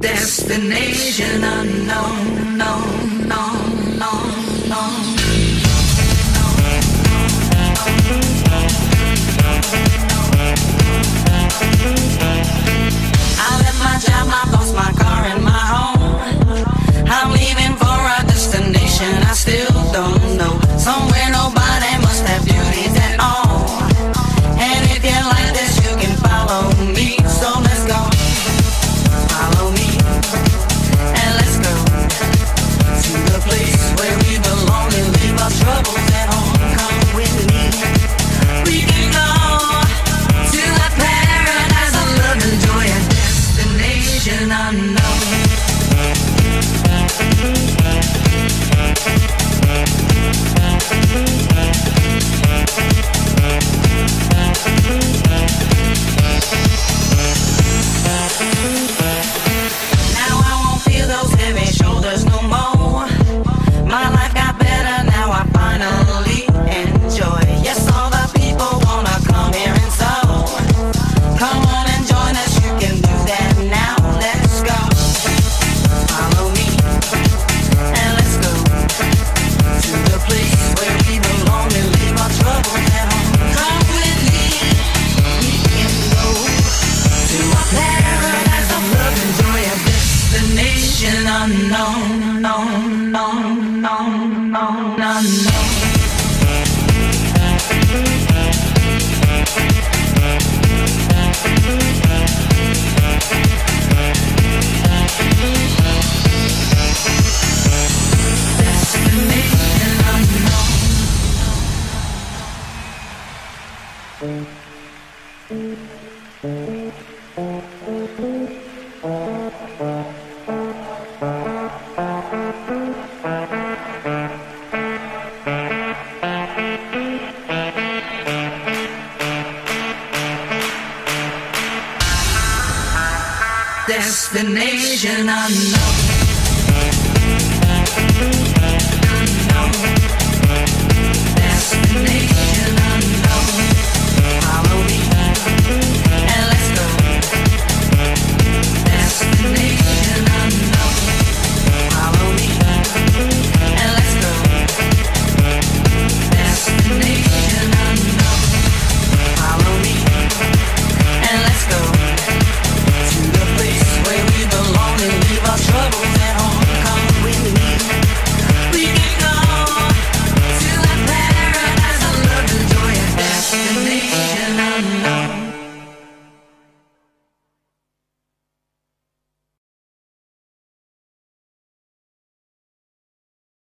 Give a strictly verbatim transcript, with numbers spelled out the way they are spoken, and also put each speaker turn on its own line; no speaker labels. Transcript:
Destination unknown, no, no, no, no. I left my job, my boss, my car, and my home. I'm leaving for a destination I still don't know. Somewhere nobody must have beauties at all. And if you like this, you can follow me. So let's go. Follow me. And let's go to the place where we belong and leave our troubles at home. Come with me. We can go to a paradise of love and joy, a destination unknown. Now I won't feel those heavy shoulders no more. My life got better, now I finally enjoy. Yes, all the people wanna come here and so come on and join us, you can do that now. Let's go. Follow me and let's go to the place where we belong and leave our troubles at home. Come with me, we can go to a paradise of love and joy, a destination unknown, no, no, no, no, no, no. Destination unknown. Destination unknown.